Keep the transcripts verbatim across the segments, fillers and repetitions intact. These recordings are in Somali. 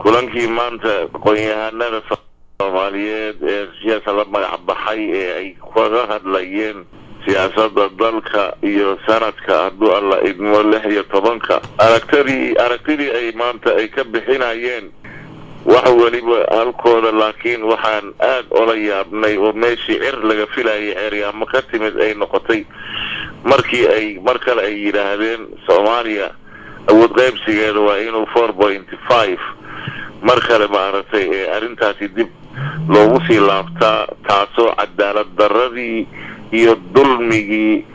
kulankii maanta aqoon-yahanada Soomaaliyeed ee siyaasadda magac baxay ee ay kaga hadlayeen siyaasadda dalka iyo sanadka hadduu alla idmo lix iyo tobanka aragtidii aragtidii ay maanta ay ka bixinayeen wax waliba halkooda laakiin waxaan aad ola yaabnay oo meeshii cir laga filayay ceeryaamo ka timid ay noqotay markii ay mar kale ay yidhaahdeen Soomaaliya awood qaybsigeeda waa inuu four point five mar kale maaragtay ee arrintaasi dib loogu sii laabtaa taasoo cadaalad darradii iyo dulmigii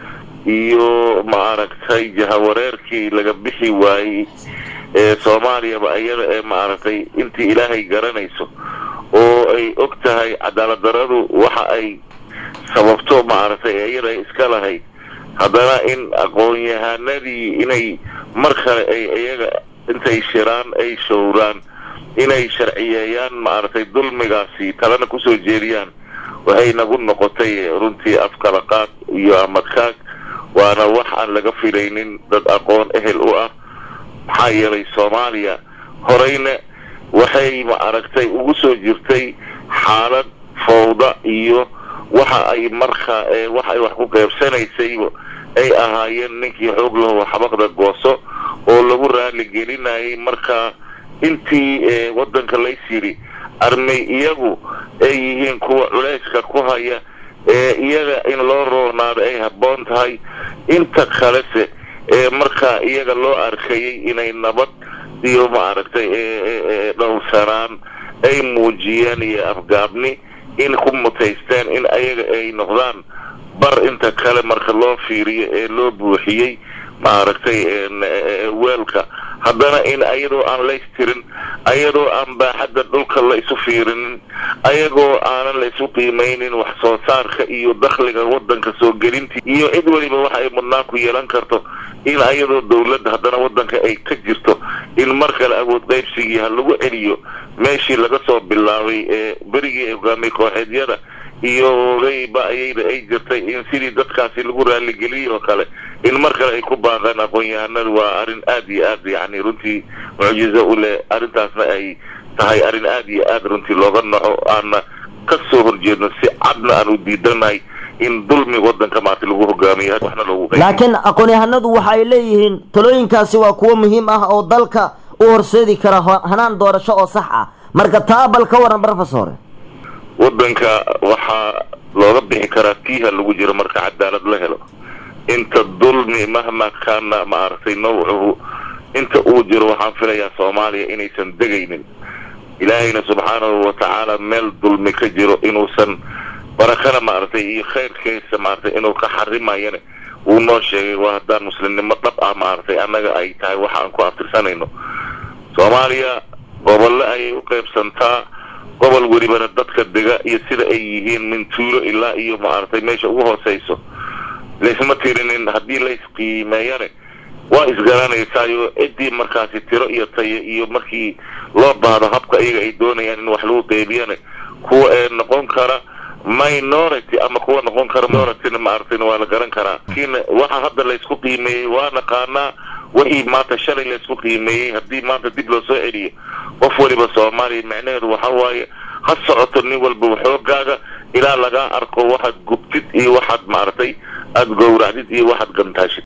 iyo maaragtay jahawareerkii laga bixi waayey ee Soomaaliya ba ayada ee maaragtay intii Ilaahay garanayso oo ay og tahay cadaalad darradu waxa ay sababto maaragtay ayada iska lahayd haddana in aqoon-yahanadii inay mar kale ay iyaga intay shiraan ay showraan inay sharciyeeyaan maaragtay dulmigaasi talana ku soo jeediyaan waxay nagu noqotay runtii afkalaqaad iyo amadkaag waana wax aan laga filaynin dad aqoon ehel u ah maxaa yeelay Soomaaliya horeyna waxay maaragtay ugu soo jirtay xaalad fawda iyo waxa ay markaa ee wax ay wax ku qaybsanaysay ay ahaayeen ninkii xoog leh xabaqda gooso oo lagu raali gelinayay markaa intii ee wadanka la isiri armay iyagu ay yihiin kuwa culayska ku haya ee iyaga in loo roonaado ay habboon tahay inta kale ee markaa iyaga loo arkayay inay nabad iyo maaragtay ee dhowrsanaan ay muujiyeen iyo afgaabni in ku mutaysteen in ayaga ay noqdaan bar inta kale marka loo fiiriyo ee loo buuxiyay maaragtay weelka haddana in ayadoo aan la istirin ayadoo aan baaxadda dhulka la isu fiirinin ayagoo aanan la isu qiimaynin wax soo saarka iyo dakhliga wadanka soo gelintii iyo cid waliba waxa ay mudnaan ku yeelan karto in ayadoo dawladda haddana wadanka ay ka jirto in mar kale awood qaybsigii ha lagu celiyo meeshii laga soo bilaabay ee berigii hogaamiyey kooxeedyada iyo rayba ayayda ay jirtay in sidii dadkaasi lagu raali geliyo kale in mar kale ay ku baaqaan aqoon-yahanadu waa arrin aad iyo aad yacni runtii mucjizo u leh arrintaasna ay tahay arrin aad iyo aad runtii looga naco aana ka soo horjeedno si cadna aan u diidanahay in dulmi wadanka maanta lagu hogaamiyo waxna loogu laakiin aqoon-yahanadu waxa ay leeyihiin talooyinkaasi waa kuwo muhiim ah oo dalka u horseedi kara hanaan doorasho oo sax ah marka taabal ka waran professor wadanka waxaa looga bixi karaa tiiha lagu jiro marka cadaalad la helo inta dulmi mahma kaana maaragtay nawcuhu inta uu jiro waxaan filayaa Soomaaliya inaysan degaynin ilaahayna subxaanahu wa tacaala meel dulmi ka jiro inuusan barakana maaragtay iyo khayrkiisa maaragtay inuu ka xarimayana uu noo sheegay waa haddaan muslimnimo dhab ah maaragtay annaga ay tahay waxaan ku aftirsanayno Soomaaliya gobolle ayay u qaybsantaa gobol welibana dadka dega iyo sida ay yihiin min tuulo ilaa iyo maaragtay meesha ugu hooseyso leesma tirinin haddii la isqiimeeyane waa isgaranaysaayo ciddii markaasi tiro iyo tayo iyo markii loo baahdo habka iyaga ay doonayaan in wax lagu qeybiyane kuwa ee noqon kara minority ama kuwa noqon kara minority maaragtay waa la garan karaa laakiin waxa hadda la isku qiimeeyey waa naqaanaa wixii maanta shalay la isku qiimeeyey haddii maanta dib loo soo celiyo qof waliba Soomaaliya macnaheedu waxa waaye ha socoto nin walba xoogaaga ilaa laga arko waxaad gubtid iyo waxaad maaragtay aad gowracdid iyo waxaad gantaashid